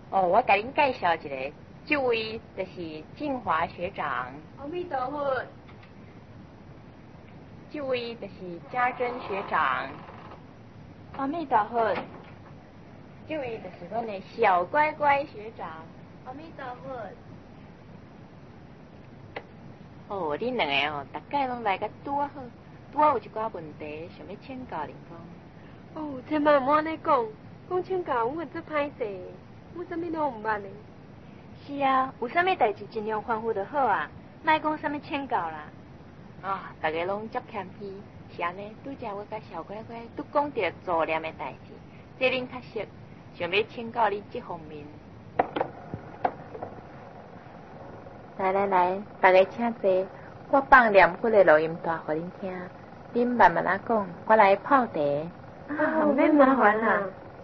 哦，我甲恁介绍一个，这位就是静华学长。 阿弥陀佛。 这位就是家珍学长。 阿弥陀佛。 这位就是阮的小乖乖学长。 阿弥陀佛。 哦，恁两个哦，大概拢来甲拄啊好，拄啊有一寡问题，想要请教恁讲。 哦，千万莫安尼讲，讲请教我真歹势，我啥物拢唔捌嘞。 是啊，有啥物代志尽量吩咐就好啊，莫讲啥物请教啦。 啊，大家拢足谦虚，是安尼。拄则我甲小乖乖都讲着助念的代志，这恁较熟，想要请教你这方面。来，大家请坐，我放念佛的录音带互恁听，恁慢慢啊讲，我来泡茶。 啊，免麻烦啦。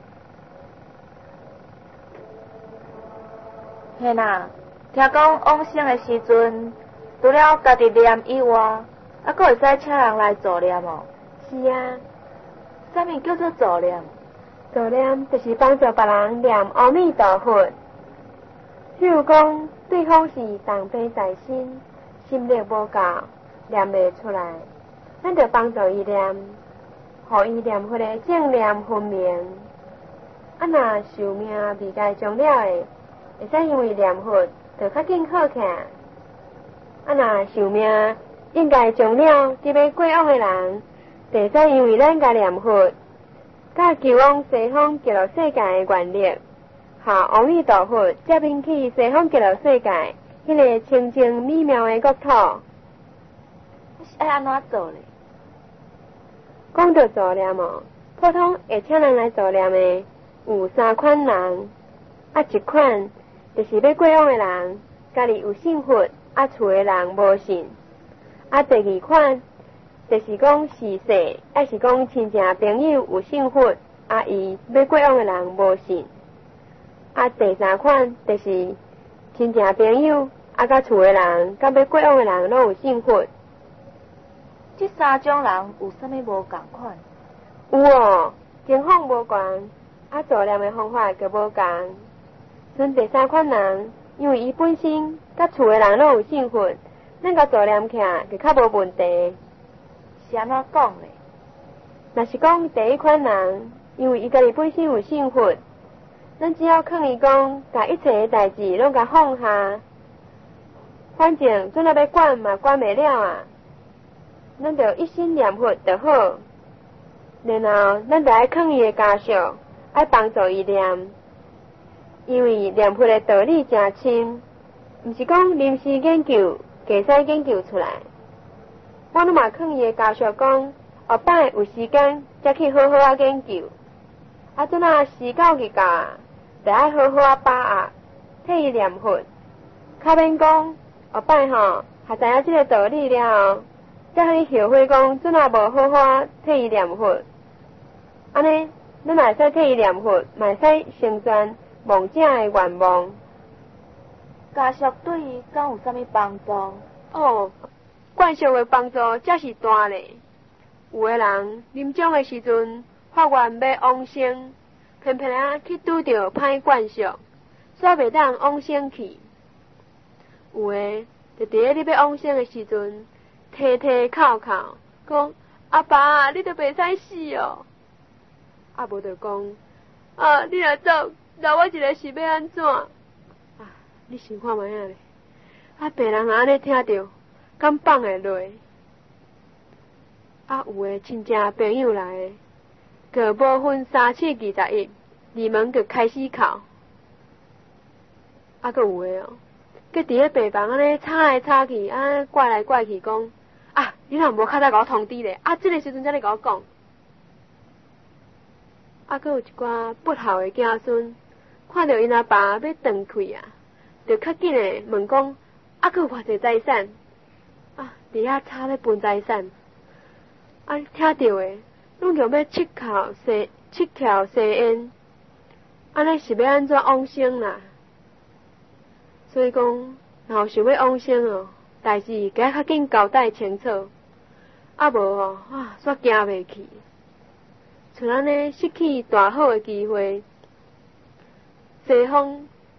嘿呐，听讲往生的时阵，除了家己念以外，还佫会使请人来助念哦。 是啊， 啥物叫做助念？ 助念就是帮助别人念阿弥陀佛。譬如讲，对方是重悲在心，心力无够，念袂出来，咱就帮助伊念，互伊念佛的正念分明。啊，若寿命未该终了的，会使因为念佛，就较紧好起来。啊，若寿命应该终了，即要过往的人，就使因为咱甲念佛，甲求往西方极乐世界的愿力。下阿弥陀佛，接引去西方极乐世界，迄个清净美妙的国土。 是爱安怎做咧？ 讲到助念哦，普通会请人来助念的有三款人，啊，一款就是要过往的人，家己有信佛，啊，厝的人无信；啊，第二款就是讲是世，还是讲亲戚朋友有信佛，啊，伊要过往的人无信。啊，第三款就是亲戚朋友，啊，甲厝的人，甲要过往的人拢有信佛。 这三种人有啥物无共款？ 有哦，情况无共，啊，助念的方法就无共。剩第三款人，因为伊本身甲厝的人拢有信佛，咱甲助念起来就较无问题。 是安怎讲咧？ 若是讲第一款人，因为伊家己本身有信佛。咱只要劝伊讲，把一切的代志拢甲放下，反正准了要管嘛管袂了啊，咱就一心念佛就好。然后咱就爱劝伊的家属，爱帮助伊念，因为念佛的道理真深，毋是讲临时研究，加使研究出来。我拢嘛劝伊的家属讲，后摆有时间才去好好啊研究。啊，阵啊时到日到啊，就爱好好啊把握，替伊念佛，较免讲后摆吼，还知影这个道理了后，才互伊后悔讲，阵啊无好好啊替伊念佛。安尼，咱嘛会使替伊念佛，嘛会使成全梦者的愿望。 家属对伊敢有啥物帮助？ 哦，灌属的帮助才是大咧。有个人临终的时阵，发愿要往生，偏偏啊去拄着歹惯属，煞袂当往生去。有诶，就伫咧你要往生的时阵，啼啼哭哭，讲阿爸，你都袂使死哦。啊，无就讲啊，你若走，留我一个是要安怎？啊，你想看卖啊咧？啊，别人安尼听着，敢放会落？啊，有诶亲戚朋友来诶。个无分371，二门就开始哭。啊，个有诶哦，佮伫咧病房安尼吵来吵去，啊，怪来怪去，讲啊，你若无较早甲我通知咧，啊，这个时阵才来甲我讲。啊，佮有一寡不孝诶子孙，看到因阿爸要断气啊，就较紧诶问讲，啊，佮有偌济财产，啊，伫遐吵咧分财产，啊，听到诶。拢叫要七窍生烟，安尼是要安怎往生啦？所以讲，若想要往生哦，代志该较紧交代清楚，啊无哦，啊煞惊袂去，像安尼失去大好的机会，西方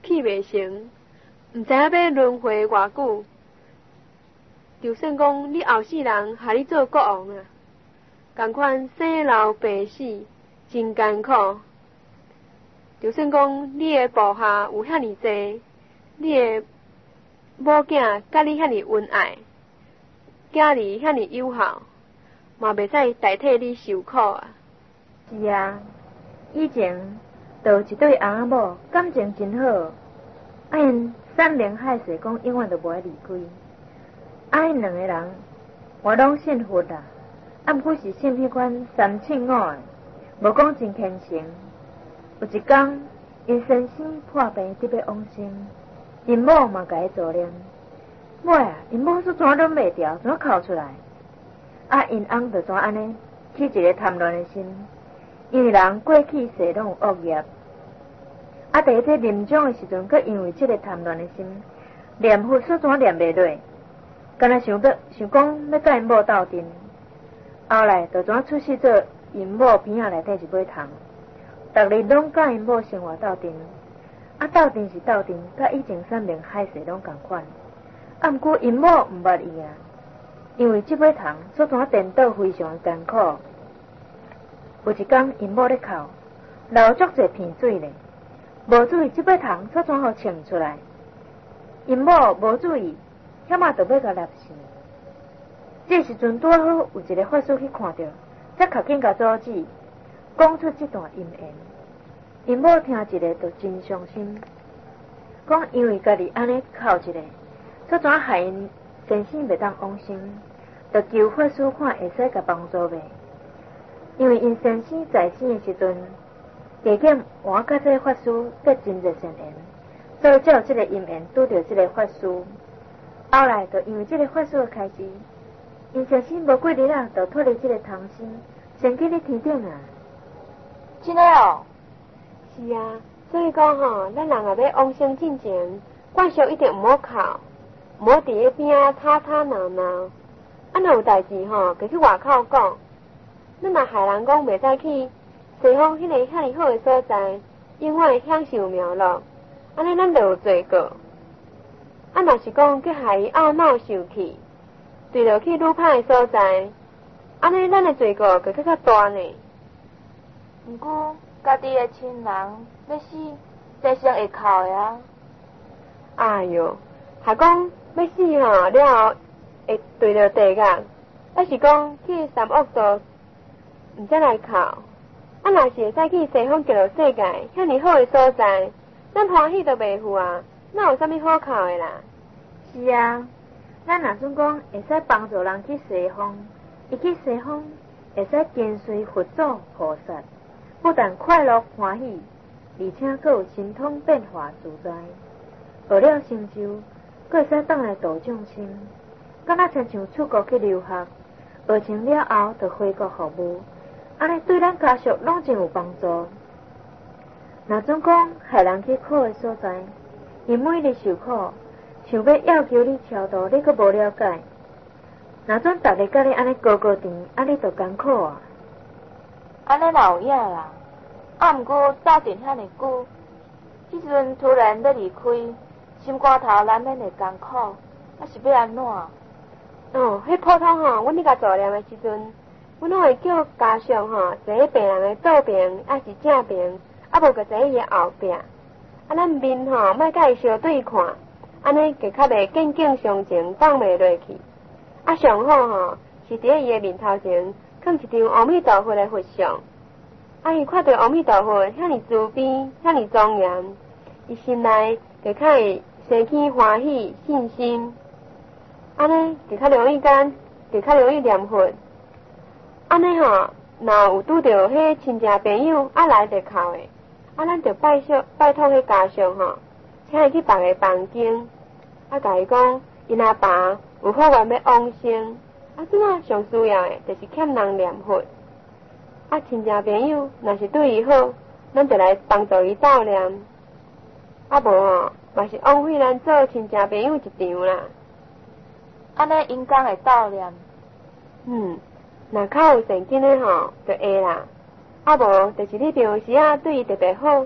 去袂成，毋知影要轮回偌久。就算讲你后世人下你做国王啊，共款生老病死真艰苦。就算讲你的部下有遐尼济，你的某囝甲你遐尼恩爱，囝儿遐尼友好，嘛袂使代替你受苦啊。 是啊，以前就有一对翁仔某感情真好，因山盟海誓讲永远都无爱离开。因两个人我拢信佛啦，毋过是信迄款三称五的，无讲真虔诚。有一天，因先生破病得要往生，因某嘛甲伊助念。尾啊，因某煞怎忍袂住，怎哭出来。因翁就怎安尼起一个贪乱的心，因为人过去世拢有恶业。第一这临终的时阵，佮因为这个贪乱的心，念佛煞怎念袂落，干那想讲要甲因某斗阵。后来就怎出世做因某边仔内底一尾虫，逐日拢甲因某生活斗阵。斗阵是斗阵，甲以前山盟海誓拢同款。毋过因某毋捌伊啊，因为这尾虫煞怎颠倒非常的艰苦。有一天因某咧哭，流足侪鼻水咧，无注意这尾虫煞怎互呛出来。因某无注意，险就要甲勒死。这时阵拄好有一个法师去看到，才赶紧甲阻止，讲出这段因缘。因某听一个就真伤心，讲因为家己安尼哭一个，煞怎害因先生袂当往生，就求法师看会使甲帮助袂。因为因先生在生的时阵，加减换甲这个法师结真侪善缘，所以才有这个因缘拄到这个法师。后来就因为这个法师的开示，因先生无几日啊，就脱离这个虫身，升去咧天顶啊。 真的哦？ 是啊，所以讲吼，咱人若要往生进前，惯俗一定毋好哭，毋好伫咧边仔吵吵闹闹。若有代志吼，就去外口讲。咱若害人讲袂使去西方迄个遐尼好的所在，永远享受妙乐，安尼咱就有罪过。若是讲去害伊懊恼受气，对着去愈歹的所在，安尼咱的罪过就更较大呢。 毋过家己的亲人要死，真生会哭的啊。 哎哟，还讲要死吼了后会对着地狱，还是讲去三恶道，毋才来哭。若是会使去西方极乐世界遐尼好的所在，咱欢喜都袂赴啊，哪有啥物好哭的啦？ 是啊，咱若算讲会使帮助人去西方，伊去西方会使跟随佛祖菩萨，不但快乐欢喜，而且佫有神通变化自在，学了成就，佫会使倒来度众生，敢若亲像出国去留学，学成了后就回国服务，安尼对咱家属拢真有帮助。若总讲害人去苦的所在，伊每日受苦，想要求你超度，你佫无了解。若总逐日甲你安尼高高甜，安尼就艰苦啊。 安尼嘛有影啦，毋过斗阵遐尼久，迄阵突然要离开，心肝头难免会艰苦，是要安怎？ 迄普通吼，阮咧甲助念的时阵，阮拢会叫家属吼坐病人的左边，还是正边，无就坐伊的后壁。咱面吼莫甲伊相对看，安尼就较袂敬敬相前放袂落去。上好吼是伫咧伊的面头前放一张阿弥陀佛的佛像。伊看到阿弥陀佛遐尼慈悲，遐尼庄严，伊心内就较会生起欢喜信心。安尼就较容易念佛。安尼吼，若有拄到迄亲戚朋友来着哭的，咱就拜托迄家属吼，请伊去别个房间，甲伊讲，因阿爸有好愿要往生，即马上需要的就是欠人念佛。亲戚朋友若是对伊好，咱就来帮助伊斗念。无吼，嘛是枉费咱做亲戚朋友一场啦。 安尼因讲会斗念。 若较有善根的吼，就会啦。无就是你平时对伊特别好，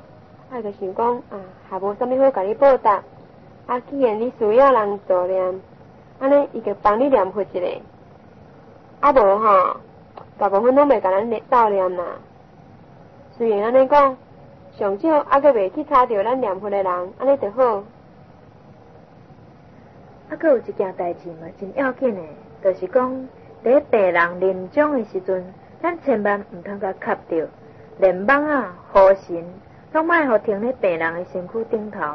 啊，就想讲也无啥物好甲你报答。既然你需要人助念，安尼伊就帮你念佛一个。无大部分拢袂甲咱斗念啦。虽然安尼讲，上少阁袂去吵着咱念佛的人，安尼就好。 阁有一件代志嘛，真要紧的，就是讲，伫病人临终的时阵，咱千万毋通甲磕着，连网护神，拢莫互停咧病人的身躯顶头。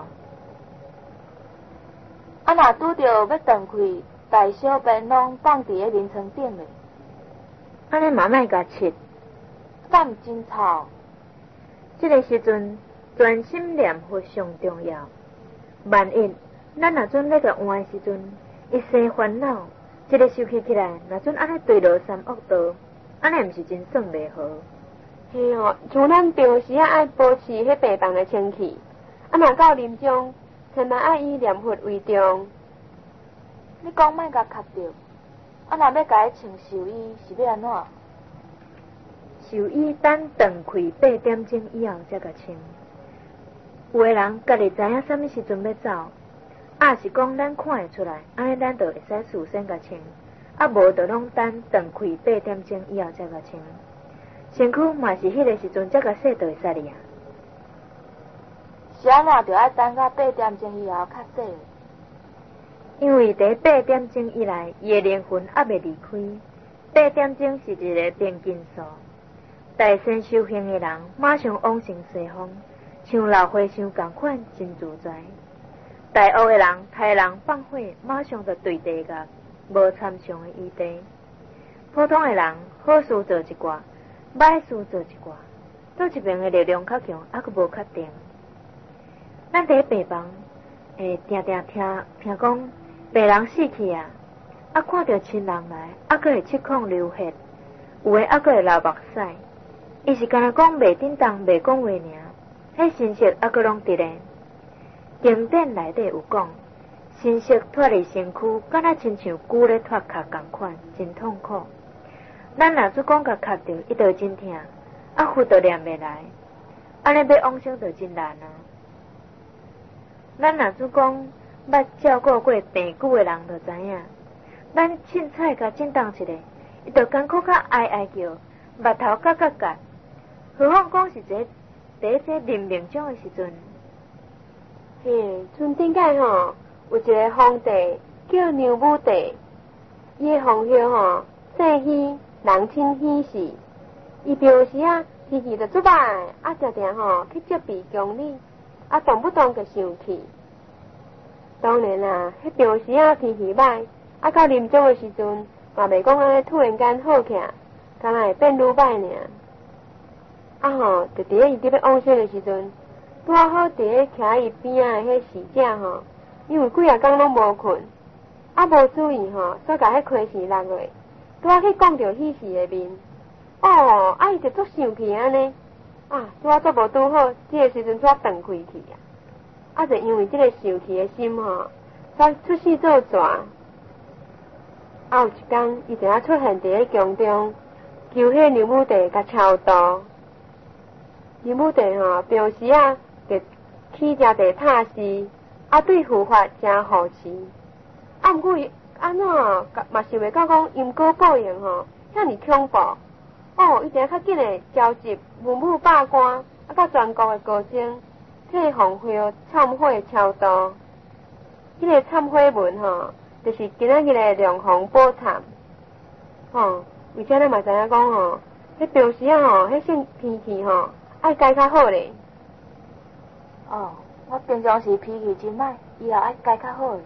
若拄着要断开，大小便拢放伫咧眠床顶咧， 安尼嘛莫甲切， 胆真臭。 这个时阵，专心念佛上重要。万一咱若准咧甲换的时阵，一生烦恼，一个受气起来，若准安尼坠落三恶道，安尼毋是真算袂好。 嘿像咱平时爱保持迄病房的清气，若到临终，千万爱以念佛为重。 你讲莫甲磕着，若要甲伊穿寿衣，是要安怎？ 寿衣等断开8点钟以后才甲穿。有的人家己知影啥物时阵要走，是讲咱看会出来，安尼咱就会使事先甲穿，无就拢等断开8点钟以后才甲穿。身躯嘛是迄个时阵才甲洗就会使哩啊。 是安怎就爱等到8点钟以后较洗？ 因为伫8点钟以来，伊的灵魂还未离开。8点钟是一个平均数。大善修行的人马上往生西方，像老和尚共款，真自在。大恶的人杀人放火，马上就对地狱，无参详的余地。普通的人好事做一寡，歹事做一寡，倒一边的力量较强，还佫无确定。咱伫病房会定定听讲病人死去看到亲人来，佫会七孔流血，有的佫会流目屎。伊是干那讲袂叮当，袂讲话尔，迄神识佫拢伫咧。经典内底有讲，神识脱离身躯，敢若亲像龟咧脱壳共款，真痛苦。咱若做讲甲磕着，伊就真疼，佛就念袂来，安尼要往生就真难啊。咱若做讲捌照顾过病久的人就知影，咱凊彩甲震动一下，伊就艰苦甲哀哀叫，目头角角角。何况讲是伫这临命终的时阵。 嘿，村顶界有一个皇帝叫牛武帝，伊的封号姓喜，人称喜氏。伊平时天气就足歹，常常去接避宫里，动不动就生气。当然迄平时天气歹，到临终的时阵，嘛袂讲安尼突然间好起，敢若会变愈歹尔。就伫咧伊伫要往生的时阵，拄好伫咧徛伊边仔的迄侍者因为几啊工拢无困，无注意煞甲迄亏钱落落，拄好去讲着喜事的面，伊就足生气安尼，拄好足无拄好，这个时阵煞断开去就因为这个生气的心煞出事做蛇。有一天，伊就出现伫咧宫中，求迄牛武帝甲超度。牛武帝平时就起真侪塔事，对护法真护持。毋过伊安怎嘛想袂到讲因果报应遐尼恐怖。伊定较紧的召集文武百官，甲全国的高僧，替皇后忏悔超度。迄个忏悔文就是今仔日的龙凤宝忏。而且咱嘛知影讲迄平时迄性脾气爱改较好咧。 我平常时脾气真歹，以后爱改较好咧。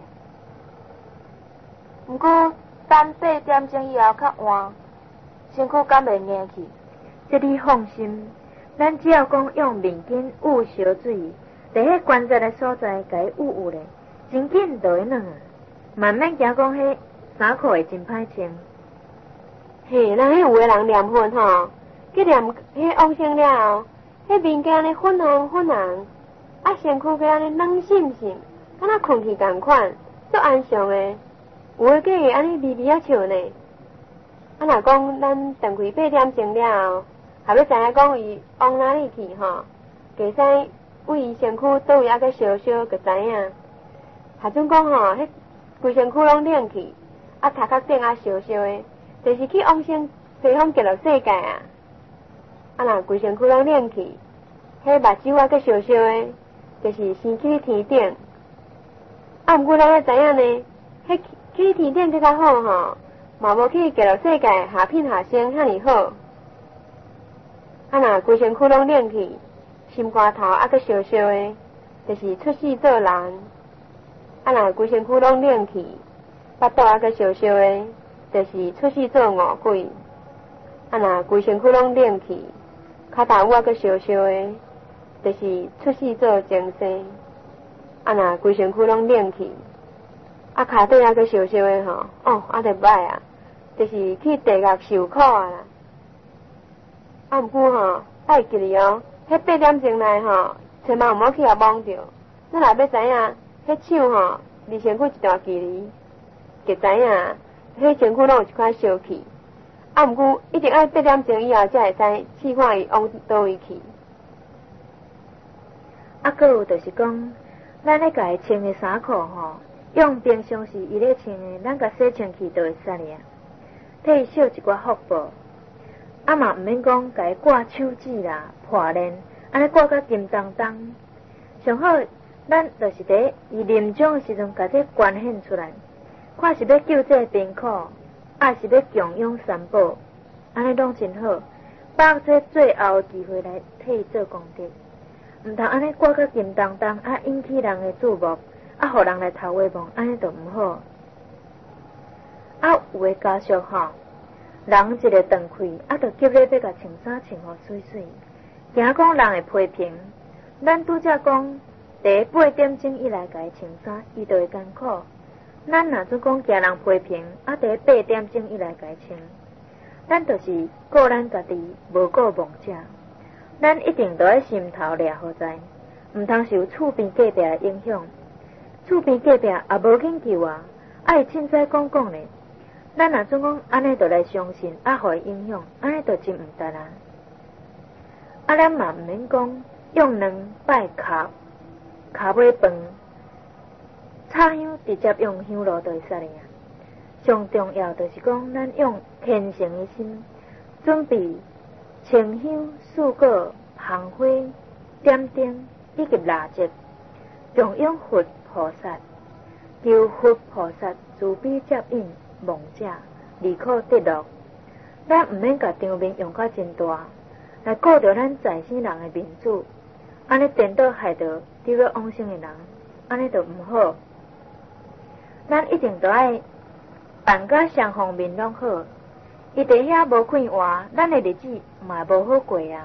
毋过等8点钟以后较晏，身躯敢袂硬去？ 这你放心，咱只要讲用面巾捂烧水，伫迄关节的所在甲伊捂咧，真紧就会软慢免惊讲迄衫裤会真歹穿。 嘿，咱迄有个人念佛去念迄往生了后，迄面颊呢粉红粉红，身躯个安尼软沁沁，敢若困去共款，足安详的。有诶个会安尼微微笑呢。若讲咱断开8点钟了后，还要知影讲伊往哪里去，加使为身躯倒位啊个烧烧，就知影。下阵讲吼，迄规身躯拢冷去，啊头壳顶啊烧烧的，就是去往生西方极乐世界啊。啊若规身躯拢冷去，迄目睭啊个烧烧的，就是生去天顶。啊，毋过咱要知影呢，迄去天顶更较好吼，嘛无去极乐世界下品下生遐尼好。啊若规身躯拢冷去，心肝头啊个烧烧的，就是出世做人。啊若规身躯拢冷去，腹肚啊个烧烧的，就是出世做餓鬼。啊若规身躯拢冷去，骹头啊个烧烧的，就是出世做精生。啊若规身躯拢冷去，啊骹底啊个烧烧的吼，啊就歹啊，就是去地狱受苦啊啦。啊毋过吼，爱记哩哦，迄8点钟内吼，千万毋好去遐摸着。咱若要知影，迄手吼离身躯一段距离，就知影，迄身躯拢有一块烧气。啊毋过一定要8点钟以后才会使试看伊往倒位去。 啊，搁有就是讲，咱咧家穿的衫裤吼，用平常时伊咧穿的，咱甲洗清气就会使尔。替伊烧一寡福报。啊嘛毋免讲，甲伊挂手指啦、破链，安尼挂甲金当当。上好，咱就是伫伊临终的时阵，甲这捐献出来，看是要救这贫苦，还是要供养三宝，安尼拢真好。把这最后的机会来替伊做功德，毋通安尼挂甲金当当，啊引起人的注目，啊互人来偷话梦，安尼就毋好。啊有的家属吼。人一个断开，啊，就急咧要甲穿衫穿好水水，惊讲人会批评。咱拄则讲，第8点钟以来甲伊穿衫，伊就会艰苦。咱若做讲惊人批评，啊，第8点钟以来甲伊穿，咱就是顾咱家己，无顾亡者。咱一定都要心头掠好在，毋通受厝边隔壁的影响。厝边隔壁也无肯救啊，爱凊彩讲咧。咱若总讲安尼，就来相信，啊，互伊影响，安尼就真毋得啦。啊，咱嘛毋免讲用两摆卡尾饭，插香直接用香炉就会使了。上重要就是讲，咱用虔诚的心，准备清香、素果、香花、点灯以及蜡烛，供养佛菩萨，求佛菩萨慈悲接引。亡者离苦得乐，咱毋免甲场面用甲真大，来顾着咱在生人的面子，安尼颠倒害着丢了往生的人，安尼就毋好。咱一定都爱办甲双方面拢好，伊伫遐无看活，咱的日子嘛无好过啊。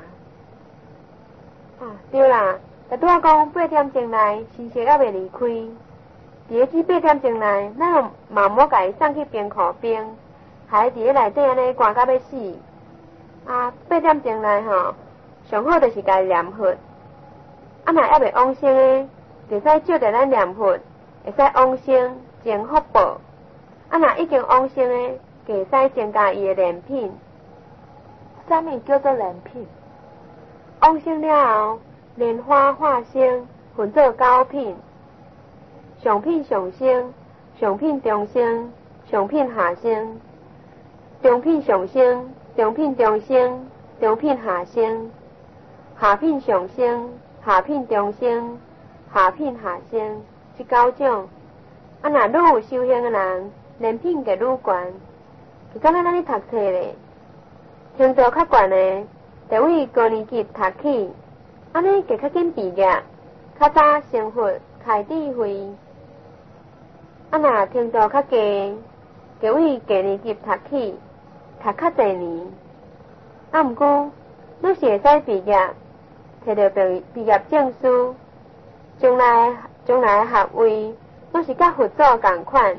对啦，就拄仔讲8点钟内先生还未离开。伫咧这8点钟内，咱嘛毋好甲伊送去冰库冰，还伫咧内底安尼寒到要死。8点钟内吼，上好就是甲伊念佛。若还未往生的，就使借着咱念佛，会使往生增福报。若已经往生的，就会使增加伊的莲品。 啥物叫做莲品？ 往生了后，莲花化生，分做9品。上品上生，上品中生，上品下生，中品上生，中品中生，中品下生，下品上生，下品中生，下品下生，这9种。若愈有修行的人，莲品就愈悬。就敢若咱咧读册咧，程度较悬的，就为高年级读起，安尼就较紧毕业，较早成佛开智慧。若程度较低，就为低年级读起，读较侪年。毋过，愈是会使毕业，摕到毕业证书，将来的学位，愈是甲佛祖共款。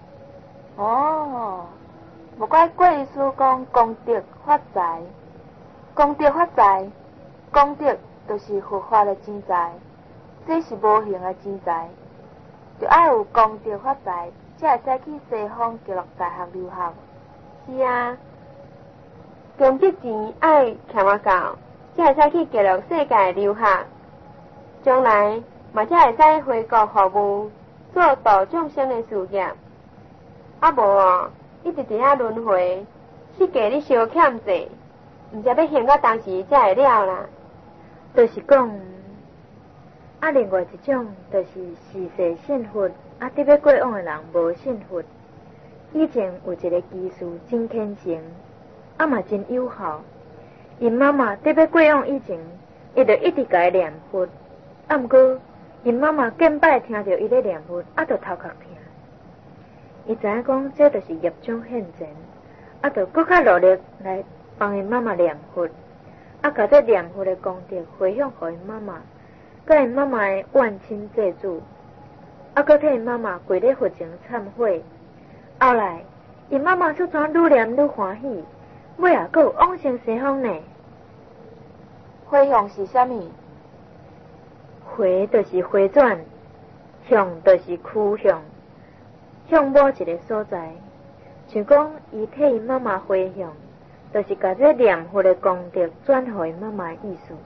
无怪过意思讲功德发财，功德发财，功德就是佛法的钱财，这是无形的钱财。就爱有功德发财，才会使去西方极乐大学留学。 是啊，功德钱爱欠我够，才会使去极乐世界留学。 将来嘛才会使回国服务，做度众生的事业。啊无哦，一直伫遐轮回，世界你小欠济，毋知要现到当时才会了啦。 就是讲，另外一种就是世世信佛，得要过往的人无信佛。以前有一个居士真虔诚，嘛真友好。因妈妈得要过往以前，伊就一直甲伊念佛。毋过，因妈妈见摆听到伊咧念佛，就头壳痛。伊知影讲这就是业障现前，就搁较努力来帮因妈妈念佛，甲这念佛的功德回向给因妈妈，甲因妈妈的万亲祭祖，搁替因妈妈跪咧佛前忏悔。后来，因妈妈出转愈念愈欢喜，尾搁有往生西方呢。 回向是啥物？ 回就是回转，向就是趋向，向某一个所在。像讲伊替因妈妈回向，就是把这念佛的功德转给因妈妈的意思。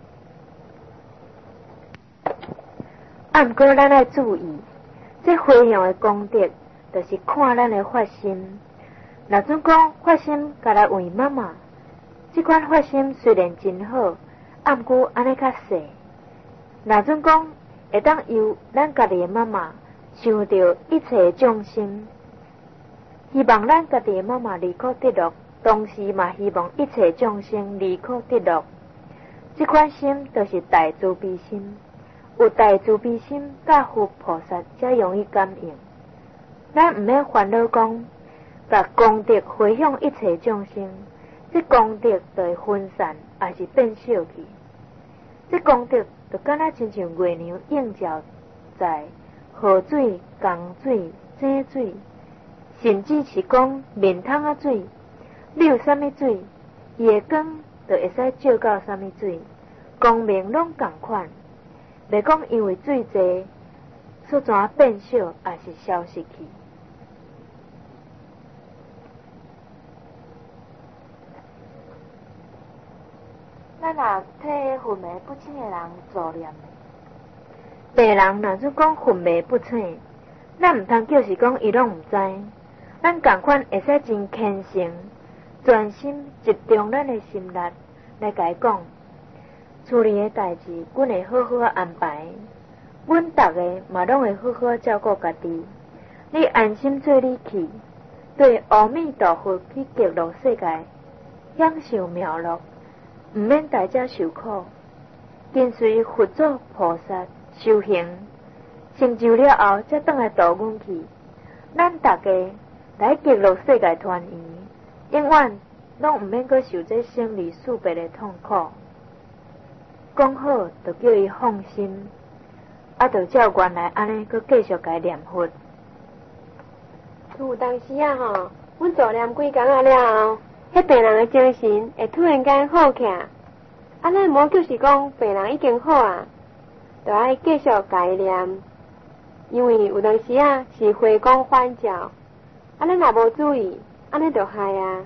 毋过咱要注意，这回向的功德，就是看咱的发心。若准讲发心甲来为妈妈，这款发心虽然真好，毋过安尼较细。若准讲会当由咱家己的妈妈想到一切众生，希望咱家己的妈妈离苦得乐，同时嘛希望一切众生离苦得乐。这款心就是大慈悲心，有大慈悲心，甲佛菩萨才容易感应。咱毋免烦恼讲，把功德回向一切众生，这功德就会分散，也是变少去。这功德就敢若亲像月亮映照在河水、江水、井水，甚至是讲面桶仔水，你有啥物水，伊的光就会使照到啥物水，光明拢同款。袂讲因为水济，所怎变少，也是消失去。 咱若替昏迷不醒的人助念， 病人若是讲昏迷不醒，咱毋通叫是讲伊拢毋知，咱同款会使真虔诚，专心集中咱的心力来甲伊讲，处理的代志，阮会好好安排，阮逐个嘛拢会好好照顾家己。你安心做你去，对阿弥陀佛去极乐世界享受妙乐。毋免大家受苦，跟随佛祖菩萨修行，成就了后，才转来度阮去。咱大家来极乐世界团圆，永远拢毋免阁受这生离死别的痛苦。讲好，就叫伊放心，就照原来安尼，阁继续甲伊念佛。 有当时阮做念几工了后。迄病人的精神会突然间好起来，咱无就是讲病人已经好啊，就爱继续甲伊念，因为有当时是回光返照，咱若无注意，安尼就害啊。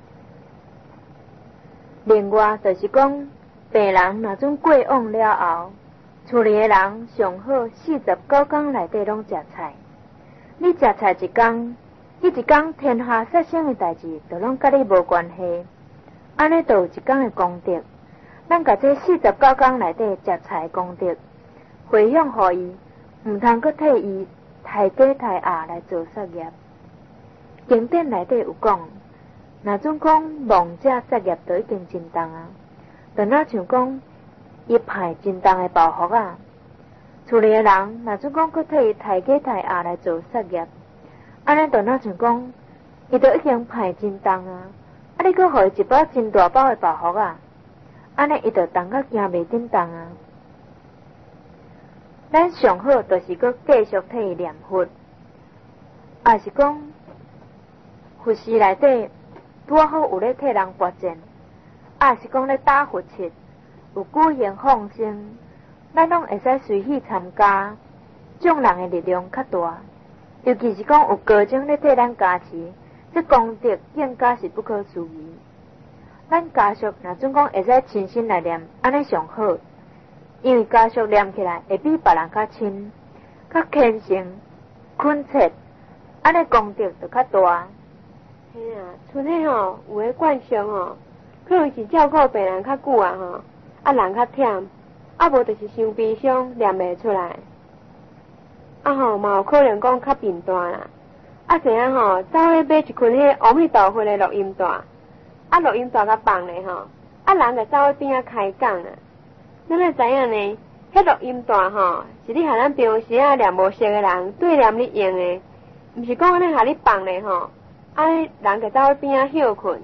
另外就是讲，病人若准过往了后，厝里的人上好49天内底拢食菜，你食菜一天。迄一天天下杀生的代志，就拢甲你无关系。安尼就有一天的功德。咱甲这49天内底食菜功德，回向互伊，毋通阁替伊抬价抬压来做杀业。经典内底有讲，若准讲亡者杀业就已经真重啊，就若像讲伊派真重的报复啊。厝里的人若准讲阁替伊抬价抬压来做杀业。安尼就若像讲，伊都已经派真重啊，你阁互伊一包真大包的报复啊，安尼伊就重甲行袂顶重啊。咱上好就是阁继续替伊念佛，也是讲佛寺内底拄好有咧替人拔剑，也是讲咧打佛七，有举行放生，咱拢会使随喜参加，众人的力量较大。尤其是讲有高僧咧替咱加持，这功德更加是不可思议。咱家属若准讲会使亲身来念，安尼上好， 因为家属念起来会比别人较亲、较虔诚、恳切，安尼功德就较大。 嘿啊，像迄吼有诶惯性吼，可能是照顾病人较久啊吼，啊人较忝，啊无就是伤悲伤，念袂出来。啊吼，嘛有可能讲较贫惰啦。啊，怎样吼，走去买一捆迄阿弥陀佛的录音带，啊录音带甲放咧吼，啊人就走去边仔开讲啊。咱来知影呢，迄录音带吼，是你和咱平时啊念无熟的人对念你用的，毋是讲安尼和你放咧吼，安尼人就走去边仔休困。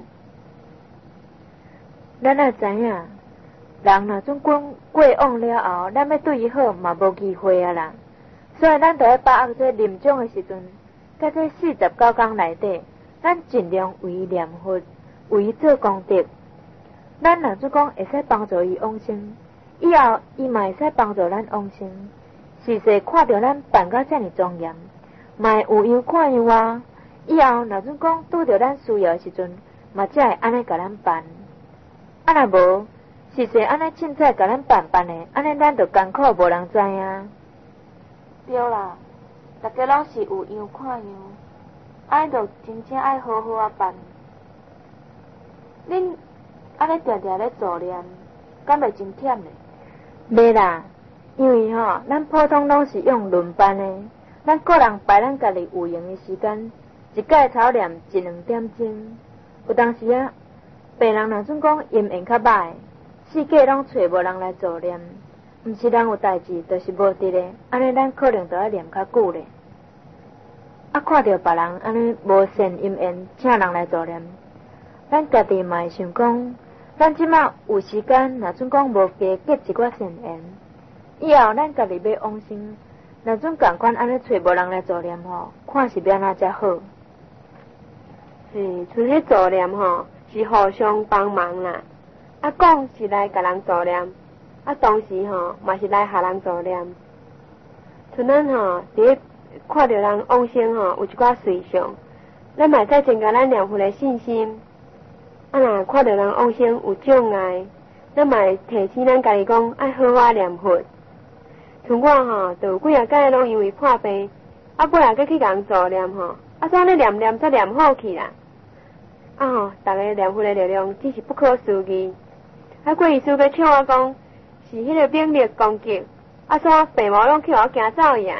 咱也知影，人若总过往了后，咱要对伊好嘛无机会啊啦。所以咱伫咧把握这临终的时阵，甲这49天内底，咱尽量为伊念佛，为伊做功德。咱若做讲会使帮助伊往生，以后伊嘛会使帮助咱往生。时势看到咱办到遮尔庄严，嘛会有样看样啊。以后若总讲拄着咱需要的时阵，嘛才会安尼甲咱办。啊若无，时势安尼凊彩甲咱办的，安尼咱就艰苦无人知影。 对啦，大家拢是有样看样，安尼就真正爱好好啊办。恁安尼定定咧做念，敢袂真忝咧？ 袂啦，因为咱普通拢是用轮班的，咱个人排咱家己有闲的时间，一盖草念1-2点钟。有当时啊，病人若总讲阴缘较歹，四界拢找无人来做念。毋是人有代志，就是无伫咧，安尼咱可能就要念较久咧。啊，看到别人安尼无善因缘，请人来做念，咱家己嘛会想讲，咱即马有时间，若总讲无加结一寡善缘，以后咱家己要往生，若总共款安尼找无人来做念吼，看是要安怎才好。 像迄做念吼，是互相帮忙啦。啊，讲是来甲人做念。啊，当时吼嘛是来下人做念，像咱吼伫咧看到人往生吼有一寡随想，咱嘛再增加咱念佛的信心。啊，若看到人往生有障碍，咱嘛会提醒咱家己讲爱好好念佛。像我吼，就有几啊届拢因为破病，啊尾仔去甲人做念吼，啊怎咧念才念好去啦？啊吼，逐个念佛的力量真是不可思议。啊，过医师要劝我讲。是迄个免疫攻击，啊，怎病魔拢去我惊走呀？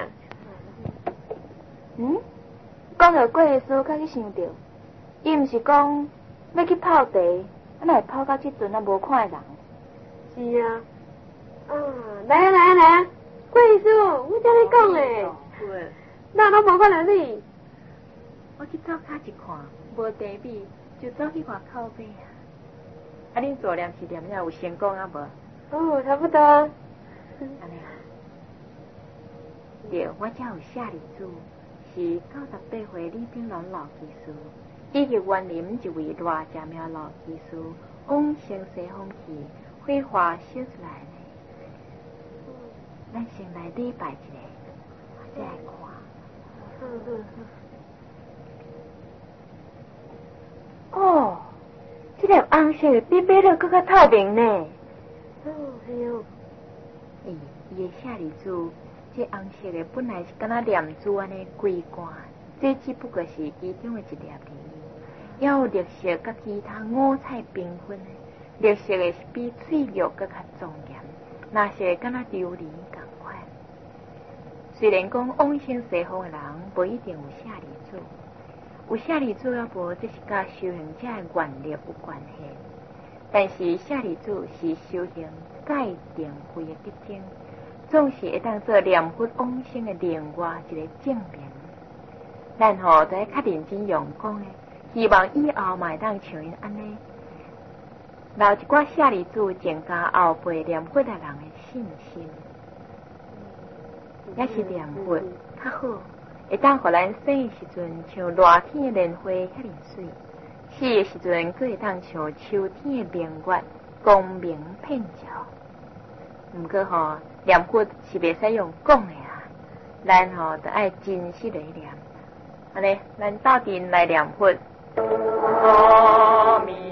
讲到过医师，才去想着，伊毋是讲要去泡茶，啊，若会泡到即阵啊无看人。 是啊，来啊，过医师，我才咧讲诶，那拢无看到你。 我去灶骹一看，无茶米，就走去外口买啊。啊，恁做念是念了有成功啊无？ 哦，差不多啊。 安尼啊，对，我才有下礼主，是98岁李炳龙老技师，以及园林一位大正苗老技师，往生西方去，火花烧出来呢。咱先来礼拜一下，我再来看。哦，这粒红色比买了更较透明呢。 嘿哟， 伊的下礼主，这红色的本来是敢若念珠安尼规罐，这只不过是其中的一粒而已。要有绿色甲其他五彩缤纷的，绿色的是比翠绿更较庄严，那是敢若琉璃同款。虽然讲往生西方的人不一定有下礼主，有下礼主啊无，这是甲修行者的愿力有关系。但是下礼主是修行戒定慧的结晶，总是会当做念佛往生的另外一个证明。咱吼都要较认真用功的，希望以后嘛会当像因安尼，留一寡下礼主增加后辈念佛的人的信心。也是念佛较好，会当互咱生的时阵像热天的莲花遐尔水。死的时阵，佫会当像秋天的明月，光明遍照。毋过吼，念佛是袂使用讲的啊，咱吼得爱真实来念。安尼，咱斗阵来念佛。阿弥。